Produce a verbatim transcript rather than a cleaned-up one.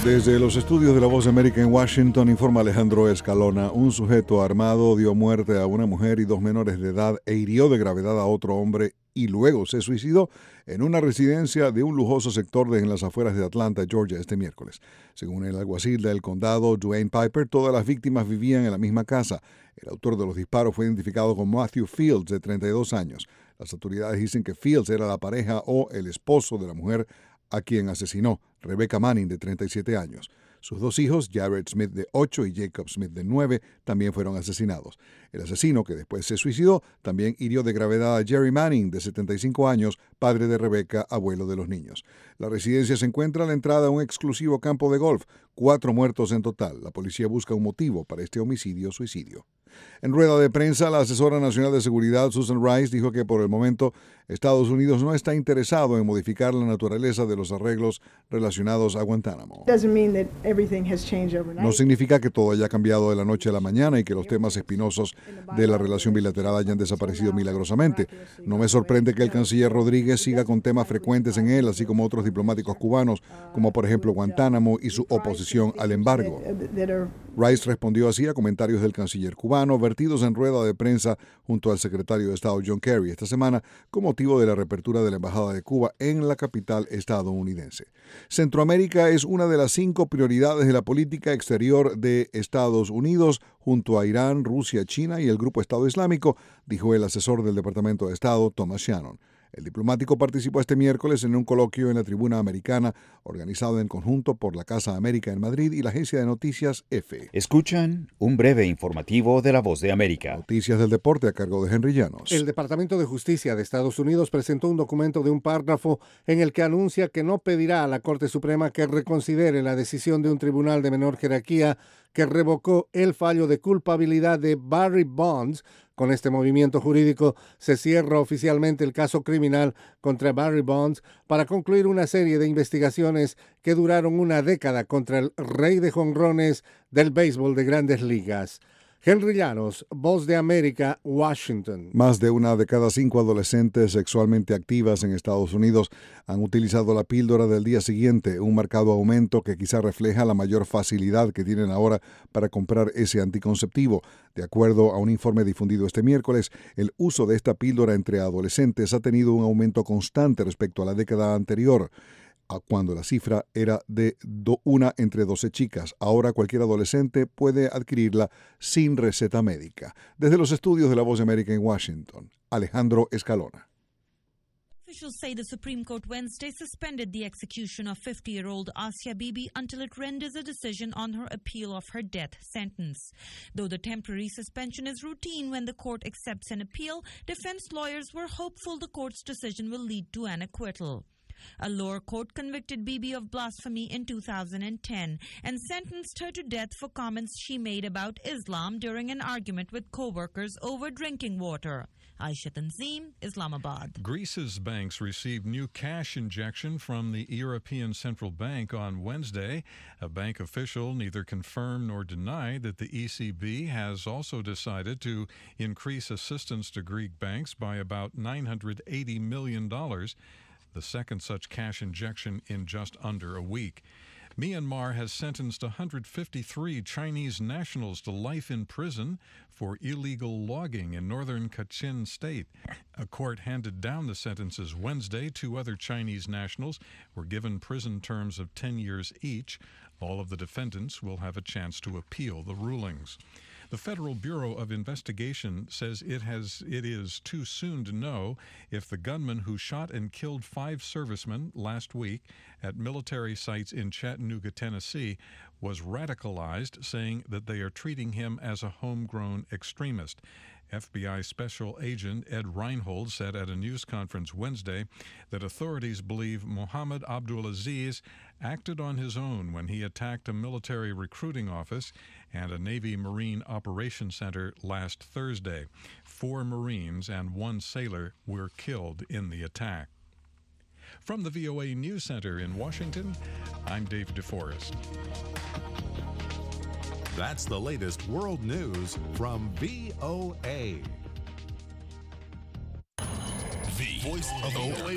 Desde los estudios de La Voz de América en Washington, informa Alejandro Escalona. Un sujeto armado dio muerte a una mujer y dos menores de edad e hirió de gravedad a otro hombre y luego se suicidó en una residencia de un lujoso sector de en las afueras de Atlanta, Georgia, este miércoles. Según el alguacil del condado, Dwayne Piper, todas las víctimas vivían en la misma casa. El autor de los disparos fue identificado como Matthew Fields, de treinta y dos años. Las autoridades dicen que Fields era la pareja o el esposo de la mujer a quien asesinó, Rebecca Manning, de treinta y siete años. Sus dos hijos, Jared Smith, de ocho, y Jacob Smith, de nueve, también fueron asesinados. El asesino, que después se suicidó, también hirió de gravedad a Jerry Manning, de setenta y cinco años, padre de Rebecca, abuelo de los niños. La residencia se encuentra a la entrada a un exclusivo campo de golf. Cuatro muertos en total. La policía busca un motivo para este homicidio-suicidio. En rueda de prensa, la asesora nacional de seguridad, Susan Rice, dijo que por el momento Estados Unidos no está interesado en modificar la naturaleza de los arreglos relacionados a Guantánamo. No significa que todo haya cambiado de la noche a la mañana y que los temas espinosos de la relación bilateral hayan desaparecido milagrosamente. No me sorprende que el canciller Rodríguez siga con temas frecuentes en él, así como otros diplomáticos cubanos, como por ejemplo Guantánamo y su oposición al embargo. Rice respondió así a comentarios del canciller cubano vertidos en rueda de prensa junto al secretario de Estado John Kerry esta semana con motivo de la reapertura de la Embajada de Cuba en la capital estadounidense. Centroamérica es una de las cinco prioridades de la política exterior de Estados Unidos junto a Irán, Rusia, China y el Grupo Estado Islámico, dijo el asesor del Departamento de Estado, Thomas Shannon. El diplomático participó este miércoles en un coloquio en la Tribuna Americana, organizado en conjunto por la Casa América en Madrid y la agencia de noticias EFE. Escuchan un breve informativo de La Voz de América. Noticias del deporte a cargo de Henry Llanos. El Departamento de Justicia de Estados Unidos presentó un documento de un párrafo en el que anuncia que no pedirá a la Corte Suprema que reconsidere la decisión de un tribunal de menor jerarquía que revocó el fallo de culpabilidad de Barry Bonds. Con este movimiento jurídico se cierra oficialmente el caso criminal contra Barry Bonds para concluir una serie de investigaciones que duraron una década contra el rey de jonrones del béisbol de Grandes Ligas. Henry Llanos, Voz de América, Washington. Más de una de cada cinco adolescentes sexualmente activas en Estados Unidos han utilizado la píldora del día siguiente, un marcado aumento que quizá refleja la mayor facilidad que tienen ahora para comprar ese anticonceptivo. De acuerdo a un informe difundido este miércoles, el uso de esta píldora entre adolescentes ha tenido un aumento constante respecto a la década anterior, cuando la cifra era de una entre doce chicas. Ahora cualquier adolescente puede adquirirla sin receta médica. Desde los estudios de La Voz de América en Washington, Alejandro Escalona. Officials say the Supreme Court Wednesday suspended the execution of fifty-year-old Asia Bibi until it renders a decision on her appeal of her death sentence. Though the temporary suspension is routine when the court accepts an appeal, defense lawyers were hopeful the court's decision will lead to an acquittal. A lower court convicted Bibi of blasphemy in two thousand ten and sentenced her to death for comments she made about Islam during an argument with co-workers over drinking water. Aisha Tanzim, Islamabad. Greece's banks received new cash injection from the European Central Bank on Wednesday. A bank official neither confirmed nor denied that the E C B has also decided to increase assistance to Greek banks by about nine hundred eighty million dollars. The second such cash injection in just under a week. Myanmar has sentenced one hundred fifty-three Chinese nationals to life in prison for illegal logging in northern Kachin State. A court handed down the sentences Wednesday. Two other Chinese nationals were given prison terms of ten years each. All of the defendants will have a chance to appeal the rulings. The Federal Bureau of Investigation says it has it is too soon to know if the gunman who shot and killed five servicemen last week at military sites in Chattanooga, Tennessee, was radicalized, saying that they are treating him as a homegrown extremist. F B I Special Agent Ed Reinhold said at a news conference Wednesday that authorities believe Mohammed Abdulaziz acted on his own when he attacked a military recruiting office and a Navy Marine Operations Center last Thursday. Four Marines and one sailor were killed in the attack. From the V O A News Center in Washington, I'm Dave DeForest. That's the latest world news from V O A. The Voice of O A.